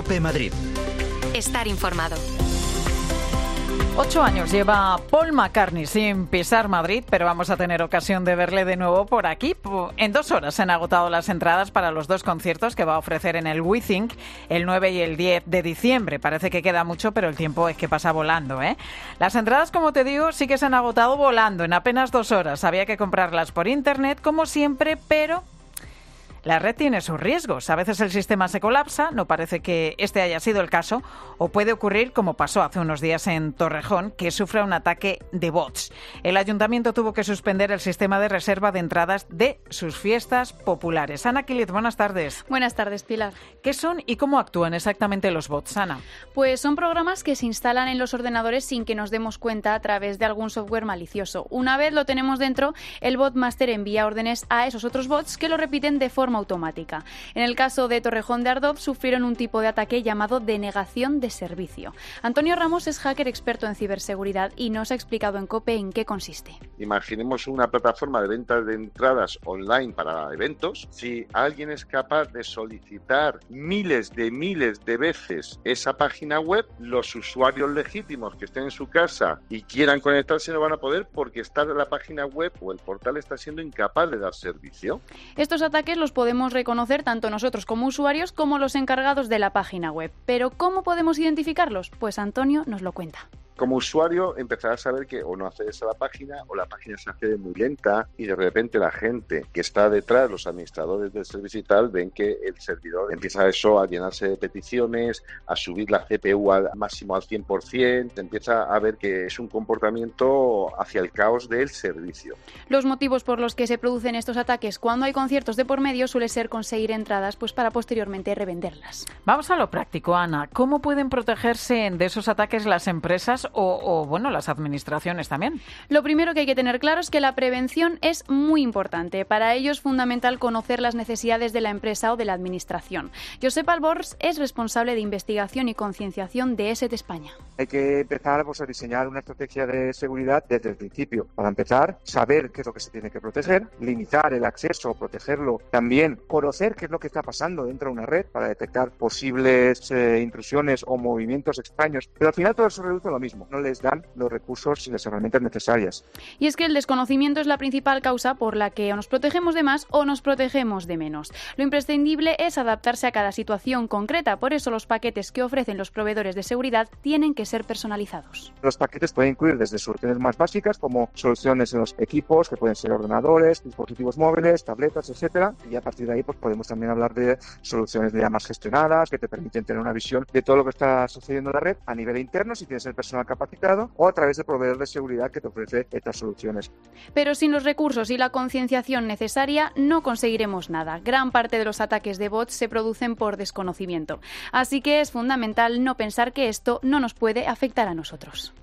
COPE Madrid. Estar informado. 8 años lleva Paul McCartney sin pisar Madrid, pero vamos a tener ocasión de verle de nuevo por aquí. En 2 horas se han agotado las entradas para los 2 conciertos que va a ofrecer en el WeThink el 9 y el 10 de diciembre. Parece que queda mucho, pero el tiempo es que pasa volando, ¿eh? Las entradas, como te digo, sí que se han agotado volando en apenas 2 horas. Había que comprarlas por internet, como siempre, pero la red tiene sus riesgos. A veces el sistema se colapsa, no parece que este haya sido el caso, o puede ocurrir, como pasó hace unos días en Torrejón, que sufra un ataque de bots. El ayuntamiento tuvo que suspender el sistema de reserva de entradas de sus fiestas populares. Ana Quilet, buenas tardes. Buenas tardes, Pilar. ¿Qué son y cómo actúan exactamente los bots, Ana? Pues son programas que se instalan en los ordenadores sin que nos demos cuenta a través de algún software malicioso. Una vez lo tenemos dentro, el botmaster envía órdenes a esos otros bots que lo repiten de forma automática. En el caso de Torrejón de Ardoz sufrieron un tipo de ataque llamado denegación de servicio. Antonio Ramos es hacker experto en ciberseguridad y nos ha explicado en COPE en qué consiste. Imaginemos una plataforma de venta de entradas online para eventos. Si alguien es capaz de solicitar miles de veces esa página web, los usuarios legítimos que estén en su casa y quieran conectarse no van a poder porque la página web o el portal está siendo incapaz de dar servicio. Estos ataques los podemos reconocer tanto nosotros como usuarios como los encargados de la página web. Pero ¿cómo podemos identificarlos? Pues Antonio nos lo cuenta. Como usuario empezarás a saber que o no accedes a la página o la página se accede muy lenta y de repente la gente que está detrás, los administradores del servicio y tal, ven que el servidor empieza a llenarse de peticiones, a subir la CPU al máximo al 100%, empieza a ver que es un comportamiento hacia el caos del servicio. Los motivos por los que se producen estos ataques cuando hay conciertos de por medio suele ser conseguir entradas pues para posteriormente revenderlas. Vamos a lo práctico, Ana. ¿Cómo pueden protegerse de esos ataques las empresas o las administraciones también? Lo primero que hay que tener claro es que la prevención es muy importante. Para ello es fundamental conocer las necesidades de la empresa o de la administración. Josep Albors es responsable de investigación y concienciación de ESET España. Hay que empezar a diseñar una estrategia de seguridad desde el principio. Para empezar, saber qué es lo que se tiene que proteger, limitar el acceso, protegerlo. También conocer qué es lo que está pasando dentro de una red para detectar posibles intrusiones o movimientos extraños. Pero al final todo eso reduce a lo mismo. No les dan los recursos y las herramientas necesarias. Y es que el desconocimiento es la principal causa por la que o nos protegemos de más o nos protegemos de menos. Lo imprescindible es adaptarse a cada situación concreta. Por eso los paquetes que ofrecen los proveedores de seguridad tienen que ser personalizados. Los paquetes pueden incluir desde soluciones más básicas como soluciones en los equipos, que pueden ser ordenadores, dispositivos móviles, tabletas, etcétera. Y a partir de ahí pues podemos también hablar de soluciones ya más gestionadas que te permiten tener una visión de todo lo que está sucediendo en la red a nivel interno si tienes el personal capacitado o a través del proveedor de seguridad que te ofrece estas soluciones. Pero sin los recursos y la concienciación necesaria no conseguiremos nada. Gran parte de los ataques de bots se producen por desconocimiento. Así que es fundamental no pensar que esto no nos puede afectar a nosotros.